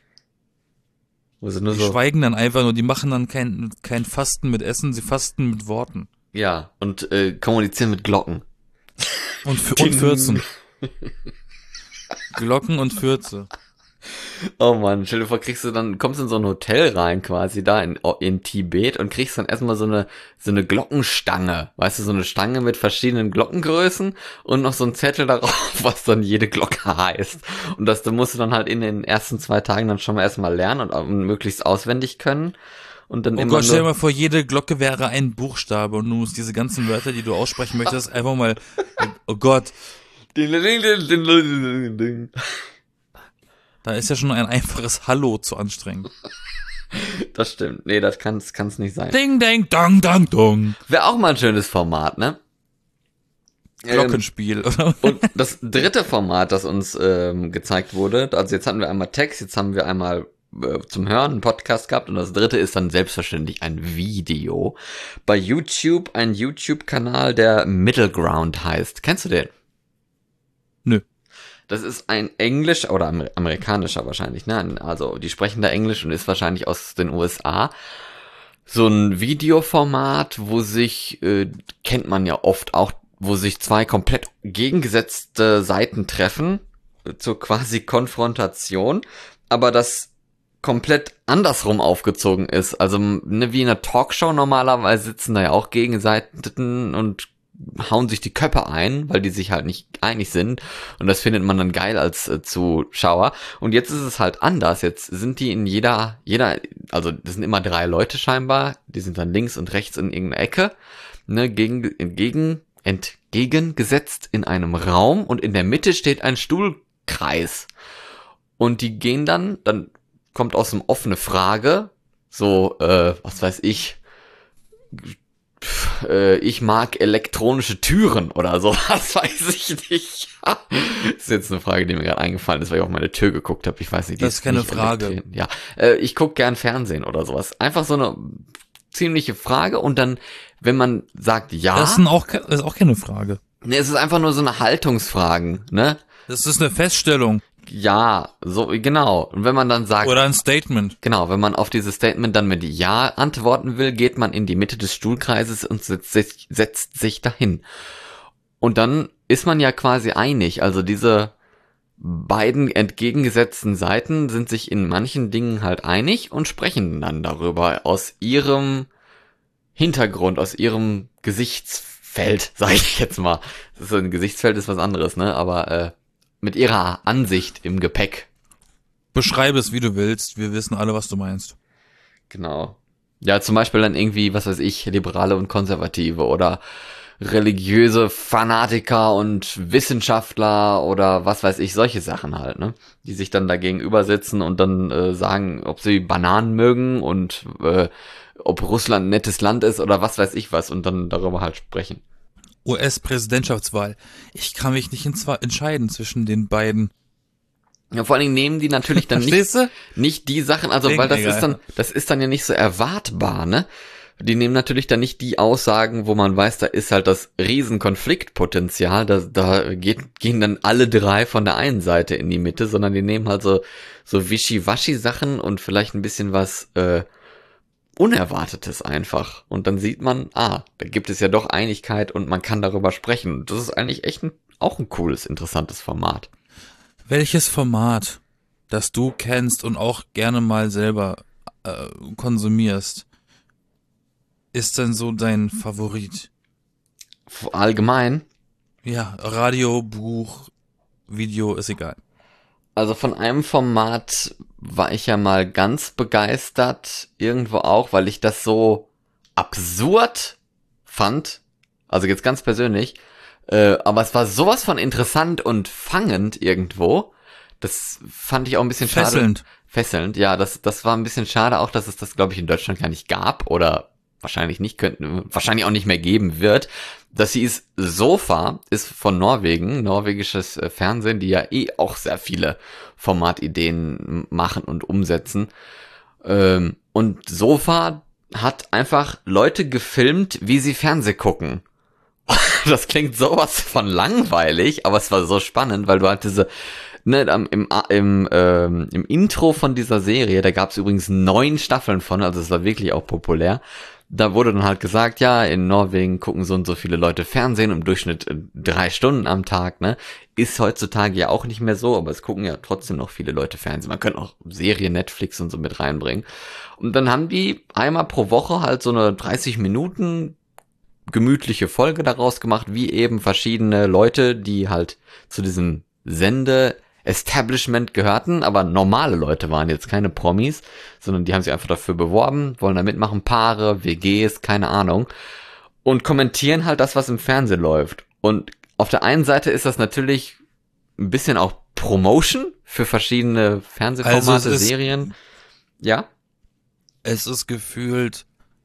Die schweigen dann einfach nur, die machen dann kein Fasten mit Essen, sie fasten mit Worten. Ja, und kommunizieren mit Glocken. Und Fürzen. Glocken und Fürze. Oh Mann, stell dir vor, kommst in so ein Hotel rein quasi da in Tibet und kriegst dann erstmal so eine Glockenstange, weißt du, so eine Stange mit verschiedenen Glockengrößen und noch so ein Zettel darauf, was dann jede Glocke heißt. Und das musst du dann halt in den ersten 2 Tagen dann schon mal erstmal lernen und möglichst auswendig können. Und dann stell dir mal vor, jede Glocke wäre ein Buchstabe und du musst diese ganzen Wörter, die du aussprechen möchtest, einfach mal, oh Gott. Da ist ja schon ein einfaches Hallo zu anstrengend. Das stimmt. Nee, das kann's nicht sein. Ding, ding, dong, dong, dong. Wäre auch mal ein schönes Format, ne? Glockenspiel. Und das dritte Format, das uns gezeigt wurde, also jetzt hatten wir einmal Text, jetzt haben wir einmal zum Hören einen Podcast gehabt und das dritte ist dann selbstverständlich ein Video. Bei YouTube, ein YouTube-Kanal, der Middle Ground heißt. Kennst du den? Nö. Das ist ein Englisch oder amerikanischer wahrscheinlich, ne? Also die sprechen da Englisch und ist wahrscheinlich aus den USA. So ein Videoformat, wo sich, kennt man ja oft auch, wo sich zwei komplett gegengesetzte Seiten treffen, zur quasi Konfrontation, aber das komplett andersrum aufgezogen ist. Also ne, wie in einer Talkshow normalerweise sitzen da ja auch Gegenseiten und hauen sich die Köpfe ein, weil die sich halt nicht einig sind. Und das findet man dann geil als Zuschauer. Und jetzt ist es halt anders. Jetzt sind die in jeder, also das sind immer 3 Leute scheinbar, die sind dann links und rechts in irgendeiner Ecke, ne, entgegengesetzt in einem Raum und in der Mitte steht ein Stuhlkreis. Und die gehen dann kommt aus dem offene Frage, so, was weiß ich, ich mag elektronische Türen oder so, was weiß ich nicht. Das ist jetzt eine Frage, die mir gerade eingefallen ist, weil ich auf meine Tür geguckt habe. Ich weiß nicht. Das ist keine Frage. Ja, ich gucke gern Fernsehen oder sowas. Einfach so eine ziemliche Frage und dann, wenn man sagt ja. Das ist auch keine Frage. Ne, es ist einfach nur so eine Haltungsfragen, ne? Das ist eine Feststellung. Ja, so, genau. Und wenn man dann sagt... Oder ein Statement. Genau, wenn man auf dieses Statement dann mit Ja antworten will, geht man in die Mitte des Stuhlkreises und setzt sich dahin. Und dann ist man ja quasi einig. Also diese beiden entgegengesetzten Seiten sind sich in manchen Dingen halt einig und sprechen dann darüber aus ihrem Hintergrund, aus ihrem Gesichtsfeld, sage ich jetzt mal. Das ist ein Gesichtsfeld ist was anderes, ne? Aber mit ihrer Ansicht im Gepäck. Beschreibe es, wie du willst. Wir wissen alle, was du meinst. Genau. Ja, zum Beispiel dann irgendwie, was weiß ich, Liberale und Konservative oder religiöse Fanatiker und Wissenschaftler oder was weiß ich, solche Sachen halt, ne? Die sich dann dagegen übersetzen und dann sagen, ob sie Bananen mögen und ob Russland ein nettes Land ist oder was weiß ich was und dann darüber halt sprechen. US-Präsidentschaftswahl. Ich kann mich nicht entscheiden zwischen den beiden. Ja, vor allen Dingen nehmen die natürlich dann nicht die Sachen, also weil das ist dann ja nicht so erwartbar, ne? Die nehmen natürlich dann nicht die Aussagen, wo man weiß, da ist halt das Riesenkonfliktpotenzial, da gehen dann alle 3 von der einen Seite in die Mitte, sondern die nehmen halt so Wischiwaschi-Sachen und vielleicht ein bisschen was Unerwartetes einfach. Und dann sieht man, da gibt es ja doch Einigkeit und man kann darüber sprechen. Und das ist eigentlich echt auch ein cooles, interessantes Format. Welches Format, das du kennst und auch gerne mal selber konsumierst, ist denn so dein Favorit? Allgemein? Ja, Radio, Buch, Video, ist egal. Also von einem Format war ich ja mal ganz begeistert, irgendwo auch, weil ich das so absurd fand, also jetzt ganz persönlich, aber es war sowas von interessant und fangend irgendwo, das fand ich auch ein bisschen schade. Fesselnd, ja, das war ein bisschen schade auch, dass es das, glaube ich, in Deutschland gar nicht gab oder wahrscheinlich auch nicht mehr geben wird. Das hieß Sofa, ist von Norwegen, norwegisches Fernsehen, die ja auch sehr viele Formatideen machen und umsetzen. Und Sofa hat einfach Leute gefilmt, wie sie Fernseh gucken. Das klingt sowas von langweilig, aber es war so spannend, weil du halt im Intro von dieser Serie, da gab es übrigens 9 Staffeln von, also es war wirklich auch populär. Da wurde dann halt gesagt, ja, in Norwegen gucken so und so viele Leute Fernsehen, im Durchschnitt 3 Stunden am Tag, ne? Ist heutzutage ja auch nicht mehr so, aber es gucken ja trotzdem noch viele Leute Fernsehen. Man könnte auch Serien, Netflix und so mit reinbringen. Und dann haben die einmal pro Woche halt so eine 30 Minuten gemütliche Folge daraus gemacht, wie eben verschiedene Leute, die halt zu diesem Establishment gehörten, aber normale Leute waren jetzt keine Promis, sondern die haben sich einfach dafür beworben, wollen da mitmachen, Paare, WGs, keine Ahnung, und kommentieren halt das, was im Fernsehen läuft. Und auf der einen Seite ist das natürlich ein bisschen auch Promotion für verschiedene Fernsehformate, Serien. Ja? Es ist gefühlt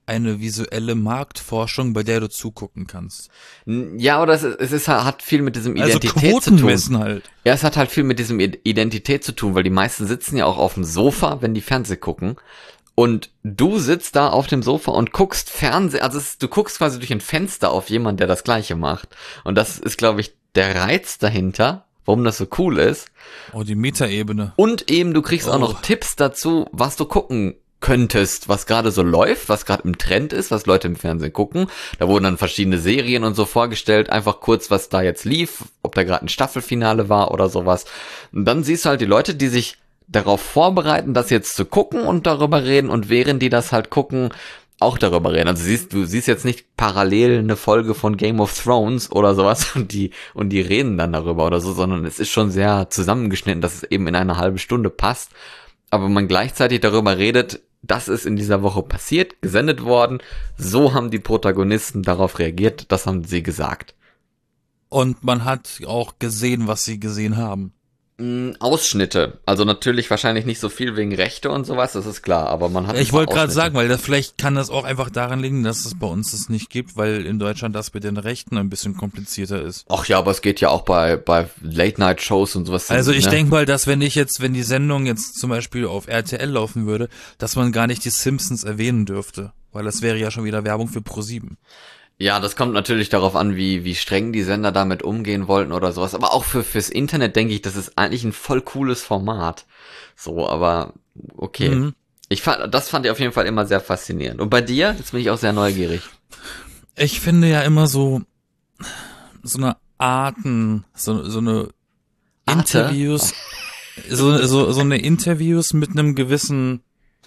eine visuelle Marktforschung, bei der du zugucken kannst. Ja, oder hat viel mit diesem Identität zu tun. Also Quotenmessen halt. Ja, es hat halt viel mit diesem Identität zu tun, weil die meisten sitzen ja auch auf dem Sofa, wenn die Fernseh gucken. Und du sitzt da auf dem Sofa und guckst Fernsehen, also du guckst quasi durch ein Fenster auf jemanden, der das Gleiche macht. Und das ist, glaube ich, der Reiz dahinter, warum das so cool ist. Oh, die Metaebene. Und eben, du kriegst auch noch Tipps dazu, was du gucken könntest, was gerade so läuft, was gerade im Trend ist, was Leute im Fernsehen gucken. Da wurden dann verschiedene Serien und so vorgestellt, einfach kurz, was da jetzt lief, ob da gerade ein Staffelfinale war oder sowas. Und dann siehst du halt die Leute, die sich darauf vorbereiten, das jetzt zu gucken und darüber reden, und während die das halt gucken, auch darüber reden. Also du siehst jetzt nicht parallel eine Folge von Game of Thrones oder sowas und die reden dann darüber oder so, sondern es ist schon sehr zusammengeschnitten, dass es eben in eine halbe Stunde passt, aber man gleichzeitig darüber redet, das ist in dieser Woche passiert, gesendet worden, so haben die Protagonisten darauf reagiert, das haben sie gesagt. Und man hat auch gesehen, was sie gesehen haben. Ausschnitte. Also natürlich wahrscheinlich nicht so viel wegen Rechte und sowas, das ist klar, aber man hat... Ich wollte gerade sagen, weil vielleicht kann das auch einfach daran liegen, dass es bei uns das nicht gibt, weil in Deutschland das mit den Rechten ein bisschen komplizierter ist. Ach ja, aber es geht ja auch bei Late-Night-Shows und sowas. Also ich denke mal, dass wenn die Sendung jetzt zum Beispiel auf RTL laufen würde, dass man gar nicht die Simpsons erwähnen dürfte, weil das wäre ja schon wieder Werbung für ProSieben. Ja, das kommt natürlich darauf an, wie streng die Sender damit umgehen wollten oder sowas. Aber auch fürs Internet denke ich, das ist eigentlich ein voll cooles Format. So, aber okay. Mhm. Das fand ich auf jeden Fall immer sehr faszinierend. Und bei dir? Jetzt bin ich auch sehr neugierig. Ich finde ja immer so eine Arten, so eine Interviews, so eine Interviews mit einem gewissen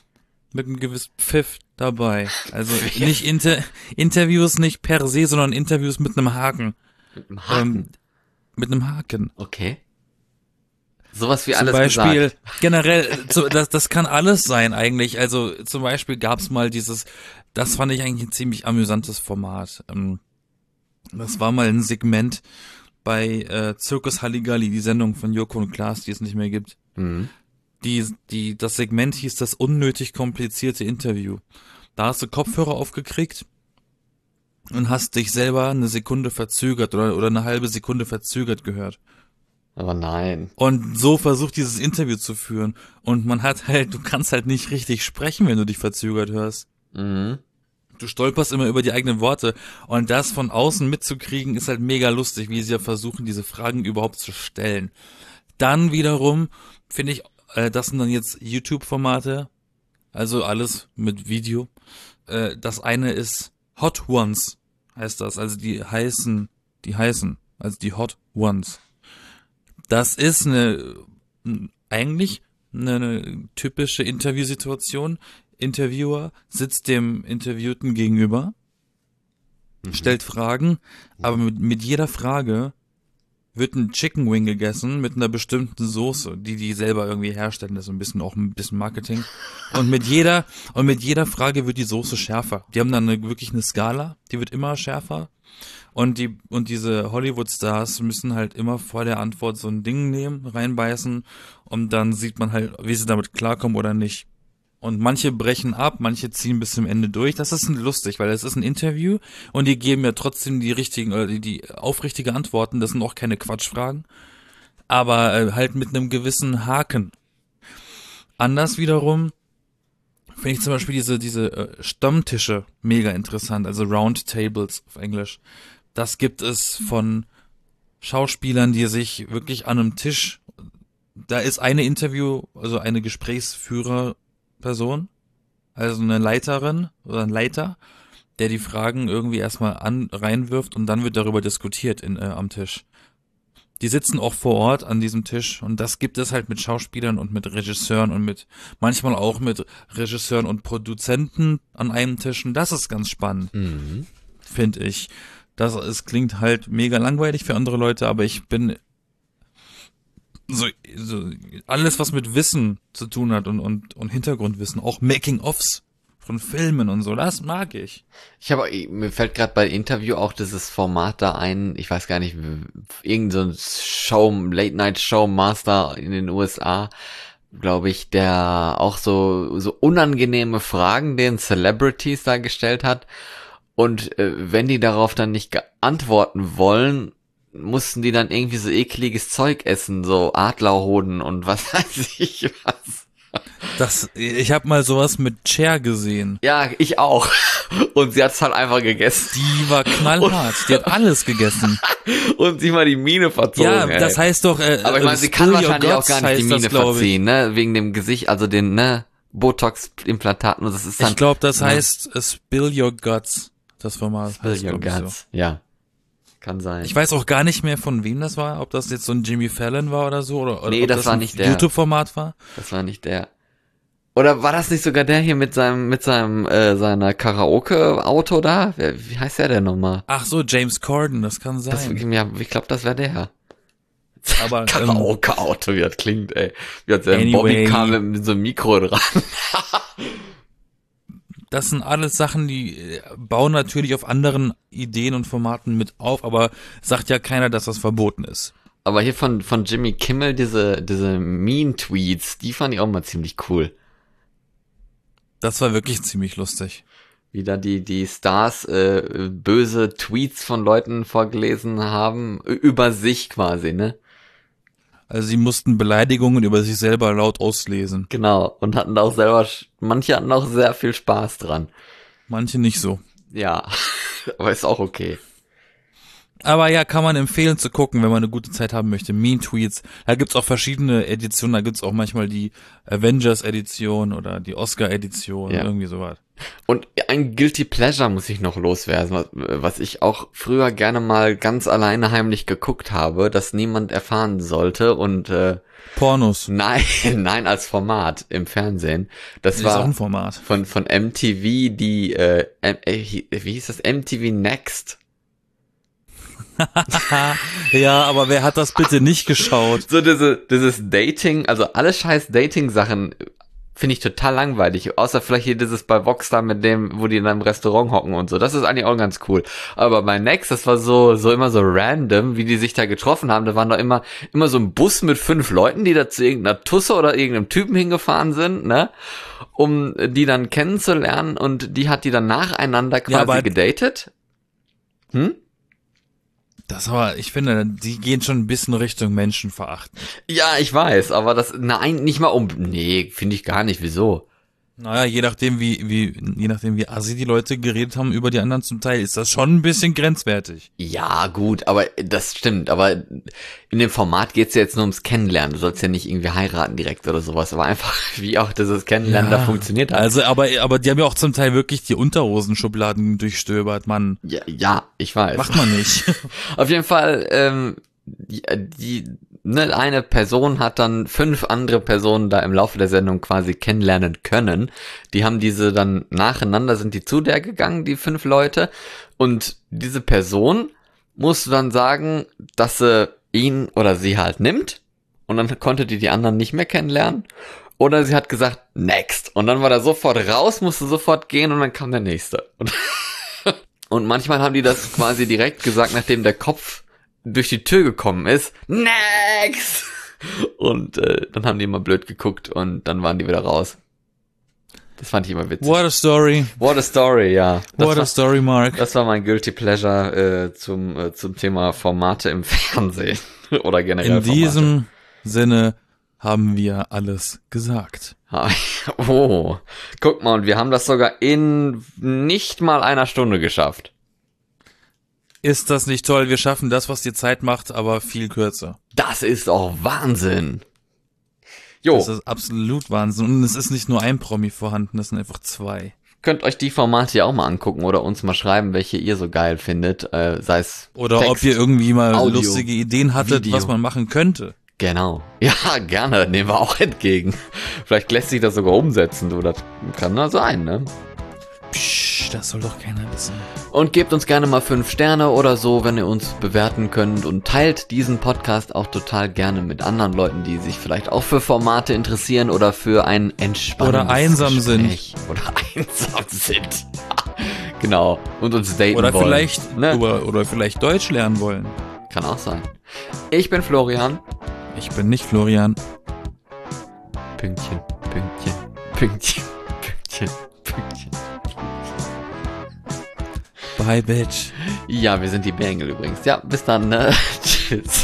Pfiff dabei. Also nicht Interviews nicht per se, sondern Interviews mit einem Haken. Mit einem Haken? Mit einem Haken. Okay. Sowas wie zum alles Beispiel, gesagt. Generell, das kann alles sein eigentlich. Also zum Beispiel gab's mal das fand ich eigentlich ein ziemlich amüsantes Format. Das war mal ein Segment bei Zirkus Halligalli, die Sendung von Joko und Klaas, die es nicht mehr gibt. Mhm. Das Segment hieß das unnötig komplizierte Interview. Da hast du Kopfhörer aufgekriegt und hast dich selber eine Sekunde verzögert oder eine halbe Sekunde verzögert gehört. Aber nein. Und so versucht dieses Interview zu führen. Und du kannst halt nicht richtig sprechen, wenn du dich verzögert hörst. Mhm. Du stolperst immer über die eigenen Worte. Und das von außen mitzukriegen, ist halt mega lustig, wie sie ja versuchen, diese Fragen überhaupt zu stellen. Dann wiederum, finde ich, das sind dann jetzt YouTube-Formate, also alles mit Video. Das eine ist Hot Ones, heißt das, also die heißen, also die Hot Ones. Das ist eigentlich eine typische Interviewsituation. Interviewer sitzt dem Interviewten gegenüber, stellt Fragen, aber mit jeder Frage wird ein Chicken Wing gegessen mit einer bestimmten Soße, die selber irgendwie herstellen. Das ist auch ein bisschen Marketing. Und mit jeder Frage wird die Soße schärfer. Die haben dann wirklich eine Skala, die wird immer schärfer. Und diese Hollywood-Stars müssen halt immer vor der Antwort so ein Ding nehmen, reinbeißen, und dann sieht man halt, wie sie damit klarkommen oder nicht. Und manche brechen ab, manche ziehen bis zum Ende durch. Das ist lustig, weil es ist ein Interview und die geben ja trotzdem die richtigen oder die aufrichtige Antworten. Das sind auch keine Quatschfragen, aber halt mit einem gewissen Haken. Anders wiederum finde ich zum Beispiel diese Stammtische mega interessant, also Round Tables auf Englisch. Das gibt es von Schauspielern, die sich wirklich an einem Tisch, da ist eine Gesprächsführerperson, also eine Leiterin oder ein Leiter, der die Fragen irgendwie erstmal reinwirft und dann wird darüber diskutiert am Tisch. Die sitzen auch vor Ort an diesem Tisch und das gibt es halt mit Schauspielern und mit Regisseuren und manchmal auch mit Regisseuren und Produzenten an einem Tisch, und das ist ganz spannend, finde ich. Es klingt halt mega langweilig für andere Leute, aber ich bin so alles, was mit Wissen zu tun hat und Hintergrundwissen, auch Making-ofs von Filmen und so, das mag ich. Mir fällt gerade bei Interview auch dieses Format da ein, ich weiß gar nicht, irgendein Late-Night-Show-Master in den USA, glaube ich, der auch so unangenehme Fragen den Celebrities da gestellt hat. Und wenn die darauf dann nicht geantworten wollen, mussten die dann irgendwie so ekliges Zeug essen, so Adlerhoden und was weiß ich was. Ich habe mal sowas mit Cher gesehen. Ja, ich auch. Und sie hat es halt einfach gegessen. Die war knallhart. Die hat alles gegessen. Und sie mal die Miene verzogen. Ja, das heißt doch. Aber ich meine, sie kann wahrscheinlich auch gar nicht die Miene verziehen, ne? Wegen dem Gesicht, also den Botox-Implantaten. Und das ist dann. Ich glaube, das heißt Spill Your Guts. Das Format. Spill Your Guts. So. Ja. Kann sein. Ich weiß auch gar nicht mehr, von wem das war, ob das jetzt so ein Jimmy Fallon war oder so, oder nee, ob das war nicht der YouTube-Format war. Das war nicht der. Oder war das nicht sogar der hier mit seiner Karaoke-Auto da? Wie heißt der denn nochmal? Ach so, James Corden, das kann sein. Ja, ich glaube, das wäre der. Aber Karaoke-Auto, wie das klingt, ey. Wie hat der Bobby kam mit so einem Mikro dran. Das sind alles Sachen, die bauen natürlich auf anderen Ideen und Formaten mit auf, aber sagt ja keiner, dass das verboten ist. Aber hier von Jimmy Kimmel, diese Mean-Tweets, die fand ich auch mal ziemlich cool. Das war wirklich ziemlich lustig. Wie da die Stars böse Tweets von Leuten vorgelesen haben, über sich quasi, ne? Also sie mussten Beleidigungen über sich selber laut auslesen. Genau, und hatten da auch selber, manche hatten auch sehr viel Spaß dran. Manche nicht so. Ja, aber ist auch okay. Aber ja, kann man empfehlen zu gucken, wenn man eine gute Zeit haben möchte. Mean Tweets. Da gibt's auch verschiedene Editionen. Da gibt's auch manchmal die Avengers-Edition oder die Oscar-Edition, ja. Irgendwie sowas. Und ein Guilty Pleasure muss ich noch loswerden, was ich auch früher gerne mal ganz alleine heimlich geguckt habe, das niemand erfahren sollte und Pornos. Nein, als Format im Fernsehen. Das war auch ein Format. Von MTV, wie hieß das? MTV Next. Ja, aber wer hat das bitte nicht geschaut? So dieses Dating, also alle scheiß Dating-Sachen finde ich total langweilig. Außer vielleicht hier dieses bei Vox da mit dem, wo die in einem Restaurant hocken und so. Das ist eigentlich auch ganz cool. Aber bei Next, das war so immer so random, wie die sich da getroffen haben. Da waren doch immer so ein Bus mit 5 Leuten, die da zu irgendeiner Tusse oder irgendeinem Typen hingefahren sind, ne? Um die dann kennenzulernen und die hat die dann nacheinander quasi gedatet. Ich finde, die gehen schon ein bisschen Richtung Menschenverachten. Ja, ich weiß, aber nicht mal nee, finde ich gar nicht, wieso? Naja, je nachdem wie assi die Leute geredet haben über die anderen zum Teil, ist das schon ein bisschen grenzwertig. Ja, gut, aber das stimmt, aber in dem Format geht's ja jetzt nur ums Kennenlernen. Du sollst ja nicht irgendwie heiraten direkt oder sowas, aber einfach, wie auch dieses Kennenlernen da funktioniert hat. Also, aber die haben ja auch zum Teil wirklich die Unterhosenschubladen durchstöbert, Ja, ich weiß. Macht man nicht. Auf jeden Fall, eine Person hat dann 5 andere Personen da im Laufe der Sendung quasi kennenlernen können. Die haben diese dann nacheinander, sind die zu der gegangen, die 5 Leute. Und diese Person musste dann sagen, dass sie ihn oder sie halt nimmt. Und dann konnte die anderen nicht mehr kennenlernen. Oder sie hat gesagt, next. Und dann war der sofort raus, musste sofort gehen und dann kam der nächste. Und manchmal haben die das quasi direkt gesagt, nachdem der Kopf durch die Tür gekommen ist, next! Und dann haben die immer blöd geguckt und dann waren die wieder raus. Das fand ich immer witzig. What a story. What a story, ja. What a story, Mark. Das war mein Guilty Pleasure zum Thema Formate im Fernsehen. Oder generell In diesem Sinne haben wir alles gesagt. Oh, guck mal, und wir haben das sogar in nicht mal einer Stunde geschafft. Ist das nicht toll? Wir schaffen das, was die Zeit macht, aber viel kürzer. Das ist auch Wahnsinn. Jo. Das ist absolut Wahnsinn. Und es ist nicht nur ein Promi vorhanden, es sind einfach 2. Könnt euch die Formate hier auch mal angucken oder uns mal schreiben, welche ihr so geil findet, sei es oder Text, ob ihr irgendwie mal Audio, lustige Ideen hattet, Video. Was man machen könnte. Genau. Ja, gerne, nehmen wir auch entgegen. Vielleicht lässt sich das sogar umsetzen, du, das kann da sein, ne? Psch, das soll doch keiner wissen. Und gebt uns gerne mal 5 Sterne oder so, wenn ihr uns bewerten könnt, und teilt diesen Podcast auch total gerne mit anderen Leuten, die sich vielleicht auch für Formate interessieren oder für ein entspannendes oder einsam Gespräch. Oder einsam sind. Genau. Und uns daten oder wollen. Vielleicht, ne? Oder vielleicht Deutsch lernen wollen. Kann auch sein. Ich bin Florian. Ich bin nicht Florian. Pünktchen, Pünktchen, Pünktchen, Pünktchen, Pünktchen. Bye, Bitch. Ja, wir sind die Bengel übrigens. Ja, bis dann, ne? Tschüss.